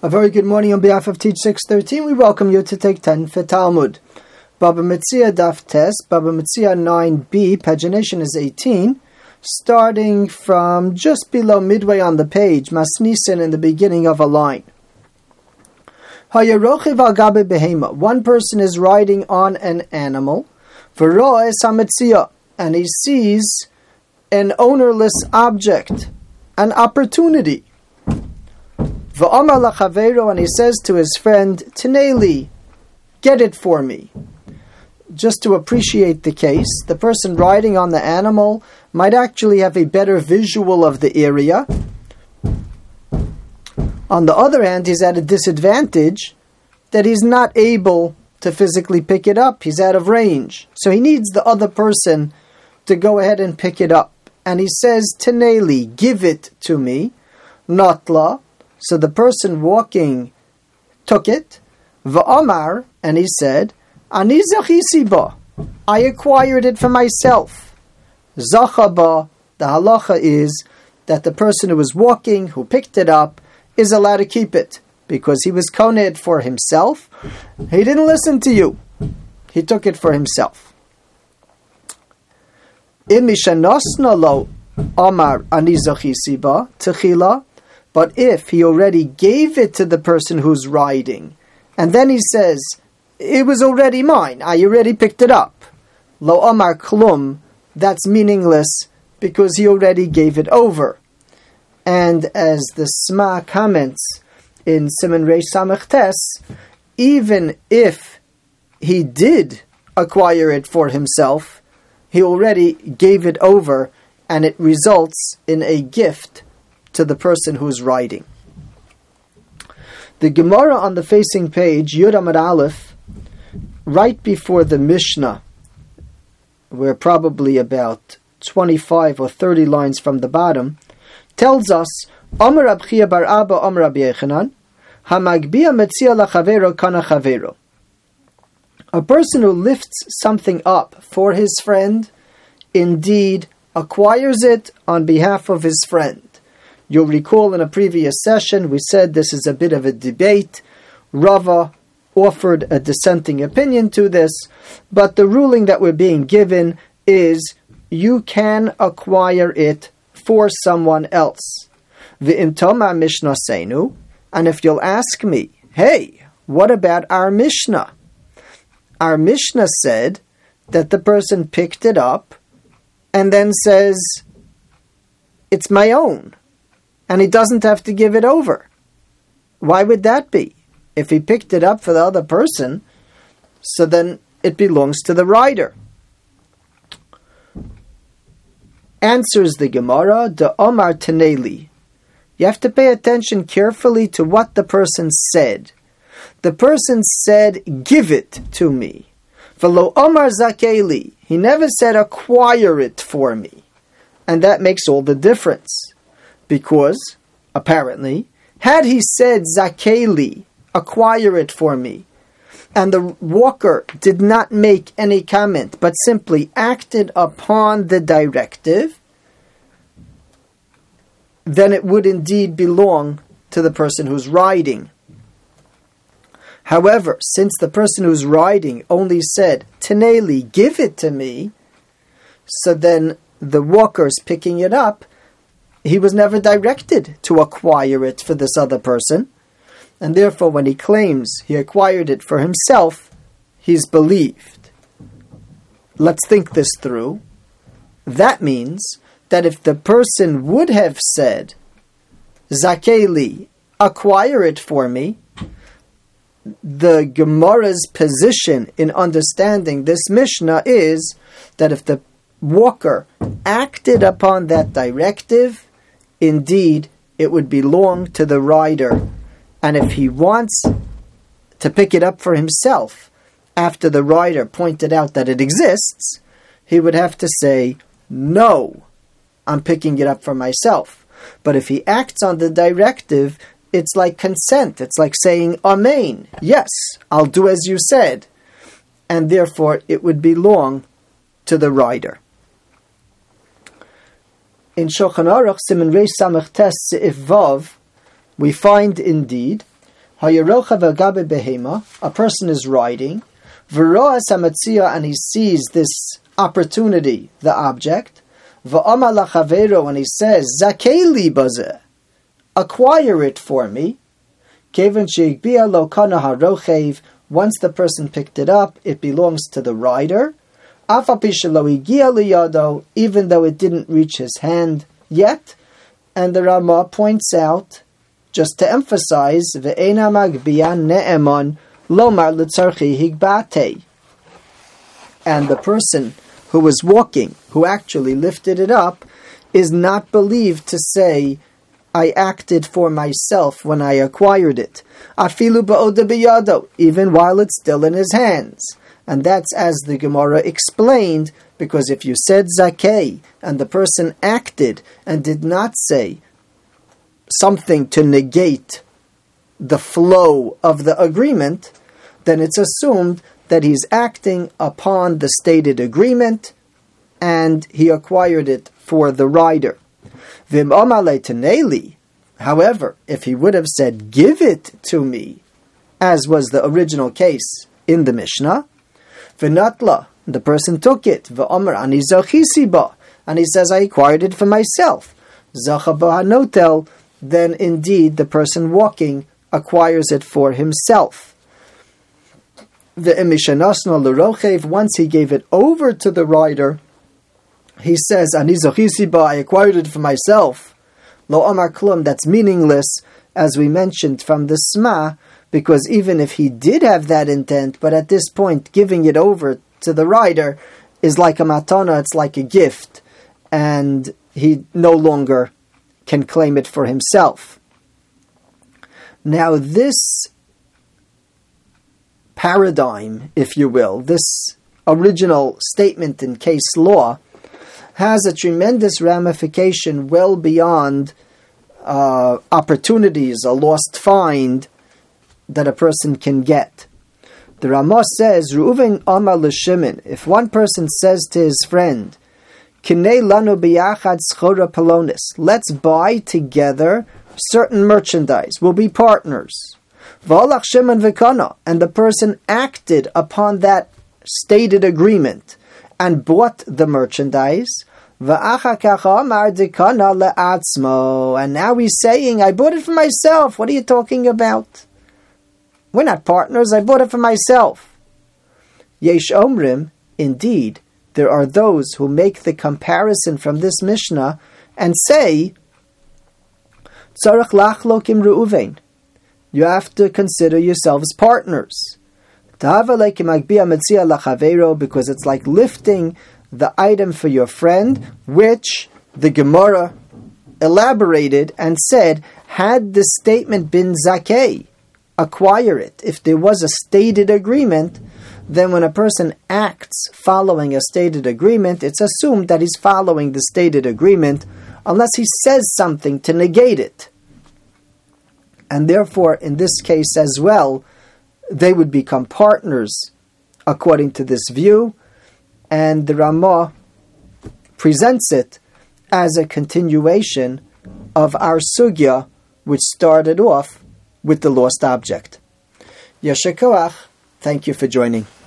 A very good morning on behalf of Teach 613. We welcome you to take 10 for Talmud. Baba Metzia Daf Tes, Baba Metzia 9b, pagination is 18, starting from just below midway on the page, Masnisen in the beginning of a line. Hayarochiv al gabe behema. One person is riding on an animal, v'ro'es hametzia, and he sees an ownerless object, an opportunity. V'amar lachavero, and he says to his friend, Tineli, get it for me. Just to appreciate the case, the person riding on the animal might actually have a better visual of the area. On the other hand, he's at a disadvantage that he's not able to physically pick it up. He's out of range. So he needs the other person to go ahead and pick it up. And he says, Tineli, give it to me. Natla. So the person walking took it. V'amar, and he said, Ani zachisi ba. I acquired it for myself. Zachaba, the halacha is that the person who was walking, who picked it up, is allowed to keep it, because he was koneh it for himself. He didn't listen to you. He took it for himself. Imishanosna lo amar ani zachisi ba techila. But if he already gave it to the person who's riding, and then he says, it was already mine, I already picked it up, lo amar klum, that's meaningless because he already gave it over. And as the Sma comments in Siman Reish Samech Tes, even if he did acquire it for himself, he already gave it over, and it results in a gift to the person who's riding. The Gemara on the facing page, Yud Amud Aleph, right before the Mishnah, we're probably about 25 or 30 lines from the bottom, tells us, Amar Rab Chiya bar Abba Amar Rabbi Yechanan, Hamagbia metzia lachavero kana chavero. A person who lifts something up for his friend, indeed acquires it on behalf of his friend. You'll recall in a previous session we said this is a bit of a debate. Rava offered a dissenting opinion to this, but the ruling that we're being given is you can acquire it for someone else. V'imtoma Mishnah Seinu, and if you'll ask me, hey, what about our Mishnah? Our Mishnah said that the person picked it up and then says, it's my own, and he doesn't have to give it over. Why would that be? If he picked it up for the other person, so then it belongs to the rider. Answers the Gemara, the Omar Tineli. You have to pay attention carefully to what the person said. The person said, give it to me. V'lo Omar Zakeli. He never said, acquire it for me. And that makes all the difference. Because, apparently, had he said, Zakeli, acquire it for me, and the walker did not make any comment, but simply acted upon the directive, then it would indeed belong to the person who's riding. However, since the person who's riding only said, Tineli, give it to me, so then the walker's picking it up, he was never directed to acquire it for this other person, and therefore when he claims he acquired it for himself, he's believed. Let's think this through. That means that if the person would have said, Zakeli, acquire it for me, the Gemara's position in understanding this Mishnah is that if the walker acted upon that directive, indeed it would belong to the rider. And if he wants to pick it up for himself, after the rider pointed out that it exists, he would have to say, no, I'm picking it up for myself. But if he acts on the directive, it's like consent. It's like saying, Amen, yes, I'll do as you said. And therefore, it would belong to the rider. In Shulchan Aruch, Siman Reish Samech Tes Seif Vav, we find indeed A person is riding, and he sees this opportunity, the object, and he says, Zakeli baze, acquire it for me. Once the person picked it up, it belongs to the rider, even though it didn't reach his hand yet. And the Ramah points out, just to emphasize, and the person who was walking, who actually lifted it up, is not believed to say, I acted for myself when I acquired it. Even while it's still in his hands. And that's as the Gemara explained, because if you said zakei, and the person acted and did not say something to negate the flow of the agreement, then it's assumed that he's acting upon the stated agreement, and he acquired it for the rider. However, if he would have said, give it to me, as was the original case in the Mishnah, v'natla, the person took it, v'omer ani zachisi ba, and he says, I acquired it for myself, zacha b'hanotel, then indeed the person walking acquires it for himself. V'emishanasna l'rochev, once he gave it over to the rider, he says, ani zachisi ba, I acquired it for myself. Lo amar klum, that's meaningless, as we mentioned from the Sma, because even if he did have that intent, but at this point giving it over to the rider is like a matana, it's like a gift, and he no longer can claim it for himself. Now this paradigm, if you will, this original statement in case law, has a tremendous ramification well beyond opportunities, a lost find that a person can get. The Ramah says, Reuven Amar l'Shimon, if one person says to his friend, Kinei lanu biyachad schora pelonis, let's buy together certain merchandise, we'll be partners. V'alach Shimon v'kana, and the person acted upon that stated agreement and bought the merchandise. And now he's saying, I bought it for myself. What are you talking about? We're not partners, I bought it for myself. Yesh Omrim, indeed, there are those who make the comparison from this Mishnah and say, Tzarech lachlokim Reuven, you have to consider yourselves partners. Because it's like lifting the item for your friend, which the Gemara elaborated and said, had the statement been zakei, acquire it. If there was a stated agreement, then when a person acts following a stated agreement, it's assumed that he's following the stated agreement, unless he says something to negate it. And therefore, in this case as well, they would become partners according to this view, and the Ramah presents it as a continuation of our sugya, which started off with the lost object. Yasher koach, thank you for joining.